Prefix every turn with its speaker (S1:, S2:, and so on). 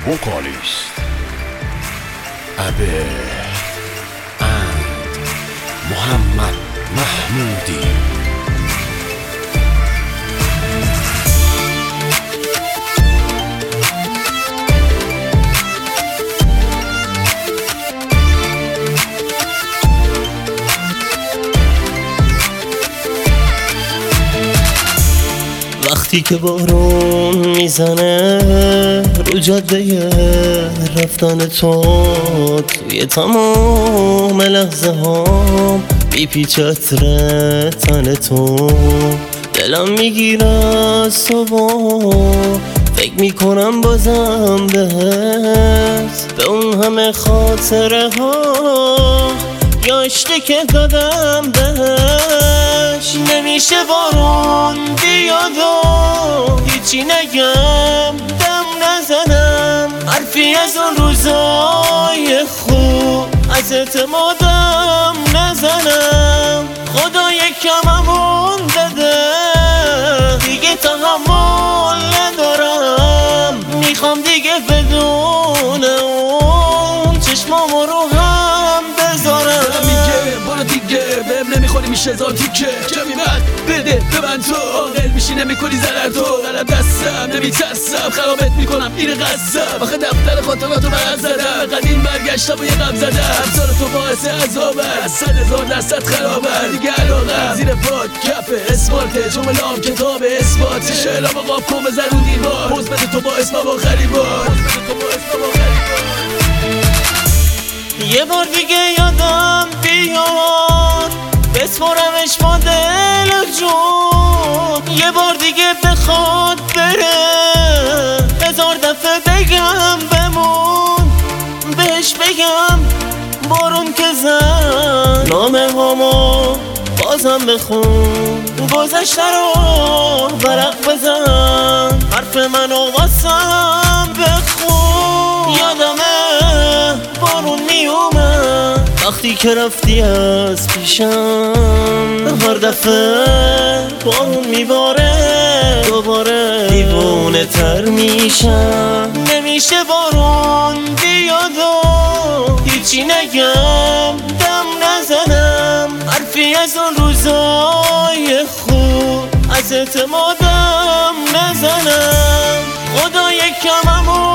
S1: vocalist Abed and محمد محمودی.
S2: وقتی که بارون میزنه رو جاده رفتن تو، توی تمام لحظه هام میپیچه عطر تن تو، دلم میگیره از تو فکر میکنم بازم بهت، به اون همه خاطره ها یاشته که دادم بهش. نمیشه بارون بیاد و هیچی نگم، دم نزنم حرفی از اون روزای خوب، از اعتمادم نزنم. خدا یکممون بده دیگه تحمل ندارم، میخوام دیگه بدون اون چشمامو رو هم بذارم.
S3: میگه برو دیگه بهم نمیخوری میشه زار تیکه، کمی بعد بده به من تو عاقل میشی نمیکنی ضرر تو، قلم دستم نمیترسم خرابت میکنم این قصم. آخه دفتر خاطراتو برق زدم، قدیم برگشتم و یه غم زدم، سال تو باعث عذابه، 100,000% خرابه دیگه علاقم زیر پاد کف اسفالته، جمله‌ام کتاب اثباته، شعرام قاب کن بزن رو دیوار، پوز بده تو با اسمم و خریبار.
S2: یه بار دیگه یادم بیار بسپرمش با دل و جون، یه بار دیگه بخواد بره 1000 دفعه بگم بمون، بهش بگم بارون که زن نامه هامو بازم بخون، گذشته رو ورق بزن، حرف منو واسم بخون. یادمه بارون میومد وقتی که رفتی از پیشم، هر دفعه بارون میباره دوباره دیوونه تر میشم. نمیشه بارون بیاد و هیچی نگم، دم نزنم حرفی از اون روزای خوب، از اعتمادم نزنم. خدا یکممون